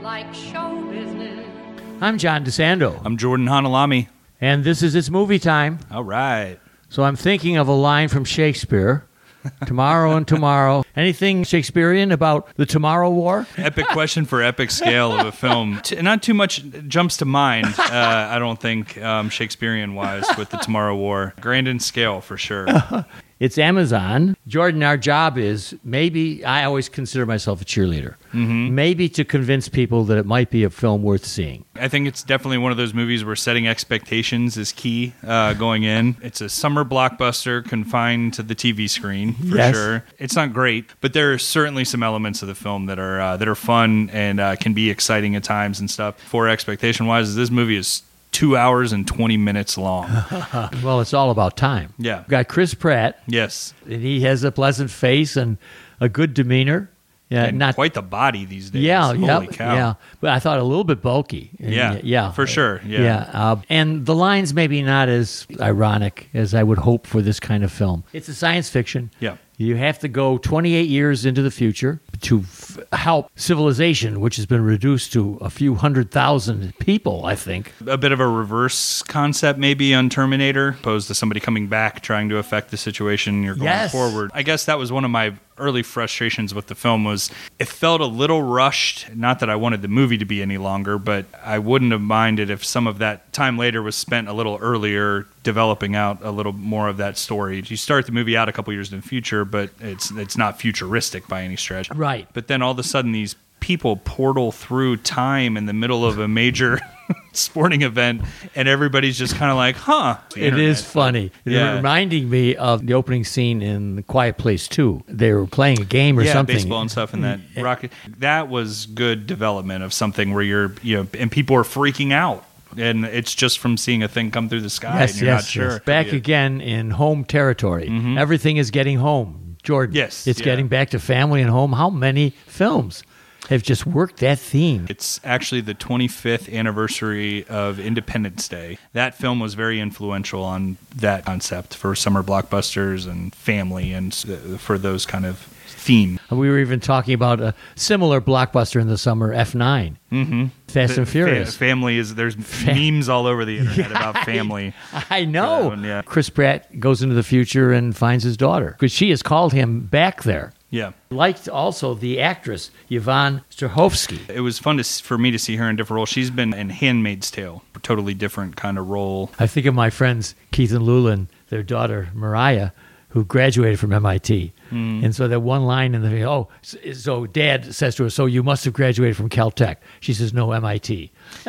like show business. I'm John DeSando. I'm Jordan Hanalami. And this is It's Movie Time. All right. So I'm thinking of a line from Shakespeare. Tomorrow and tomorrow. Anything Shakespearean about the Tomorrow War? Epic question for epic scale of a film. Not too much jumps to mind, I don't think, Shakespearean-wise, with the Tomorrow War. Grand in scale, for sure. It's Amazon. Jordan, our job is maybe, I always consider myself a cheerleader, maybe to convince people that it might be a film worth seeing. I think it's definitely one of those movies where setting expectations is key going in. It's a summer blockbuster confined to the TV screen, for sure. It's not great, but there are certainly some elements of the film that are fun and can be exciting at times and stuff. For expectation-wise, this movie is 2 hours and 20 minutes long. Well, it's all about time. Yeah. We've got Chris Pratt. Yes. And he has a pleasant face and a good demeanor. Yeah, And not quite the body these days. Yeah, Holy cow. yeah. But I thought a little bit bulky. Yeah, for sure. Yeah. And the lines maybe not as ironic as I would hope for this kind of film. It's a science fiction. Yeah. You have to go 28 years into the future to help civilization, which has been reduced to a few 100,000 people, I think. A bit of a reverse concept maybe on Terminator, opposed to somebody coming back trying to affect the situation you're going forward. I guess that was one of my early frustrations with the film was it felt a little rushed. Not that I wanted the movie to be any longer, but I wouldn't have minded if some of that time later was spent a little earlier developing out a little more of that story. You start the movie out a couple years in the future, but it's not futuristic by any stretch. Right. But then all of a sudden these people portal through time in the middle of a major sporting event, and everybody's just kind of like, huh. It is funny. Yeah. It's reminding me of the opening scene in The Quiet Place 2. They were playing a game or something. Baseball and stuff in that rocket. That was good development of something where and people are freaking out. And it's just from seeing a thing come through the sky and you're not sure. Yes. Back again in home territory. Everything is getting home. Jordan. Yes. It's getting back to family and home. How many films have just worked that theme? It's actually the 25th anniversary of Independence Day. That film was very influential on that concept for summer blockbusters and family and for those kind of theme. We were even talking about a similar blockbuster in the summer, F9. Fast and Furious. Family there's memes all over the internet about family. I know. Yeah. Chris Pratt goes into the future and finds his daughter because she has called him back there. Yeah. Liked also the actress, Yvonne Strahovski. It was fun for me to see her in different roles. She's been in Handmaid's Tale, a totally different kind of role. I think of my friends Keith and Lulin, their daughter Mariah, who graduated from MIT. And so that one line in the so Dad says to her, so you must have graduated from Caltech. She says, no, MIT.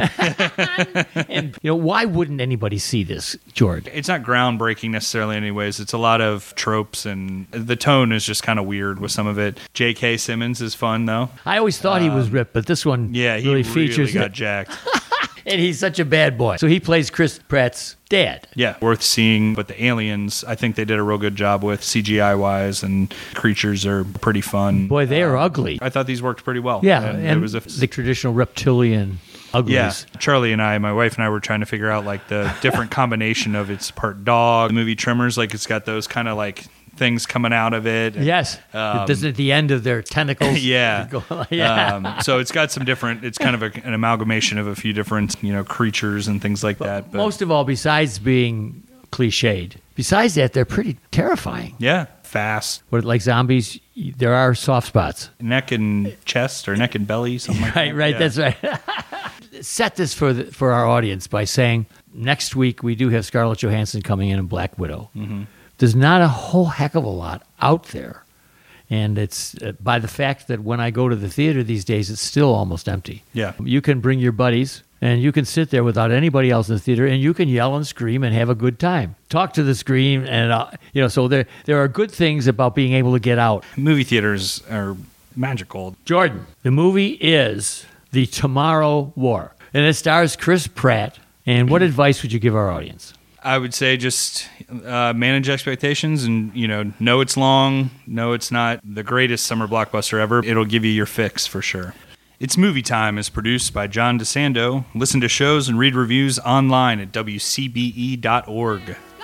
And, why wouldn't anybody see this, George? It's not groundbreaking necessarily anyways. It's a lot of tropes, and the tone is just kind of weird with some of it. J.K. Simmons is fun, though. I always thought he was ripped, but this one really features got jacked. And he's such a bad boy. So he plays Chris Pratt's dad. Yeah, worth seeing. But the aliens, I think they did a real good job with CGI-wise, and creatures are pretty fun. Boy, they are ugly. I thought these worked pretty well. Yeah, and and it was the traditional reptilian uglies. Yeah, Charlie and my wife and I were trying to figure out like the different combination of it's part dog. The movie Tremors, like it's got those kind of like things coming out of it. Yes. Doesn't at the end of their tentacles. Yeah. Yeah. So it's got some different, it's kind of an amalgamation of a few different, creatures and things like that. But most of all, besides being cliched, besides that, they're pretty terrifying. Yeah. Fast. Like zombies, there are soft spots. Neck and chest or neck and belly, something like that. Right, Yeah. that's right. Set this for our audience by saying next week we do have Scarlett Johansson coming in Black Widow. There's not a whole heck of a lot out there. And it's by the fact that when I go to the theater these days, it's still almost empty. Yeah. You can bring your buddies, and you can sit there without anybody else in the theater, and you can yell and scream and have a good time. Talk to the screen, and so there are good things about being able to get out. Movie theaters are magical. Jordan, the movie is The Tomorrow War, and it stars Chris Pratt. And what advice would you give our audience? I would say just manage expectations and, know it's long, know it's not the greatest summer blockbuster ever. It'll give you your fix for sure. It's Movie Time is produced by John DeSando. Listen to shows and read reviews online at WCBE.org.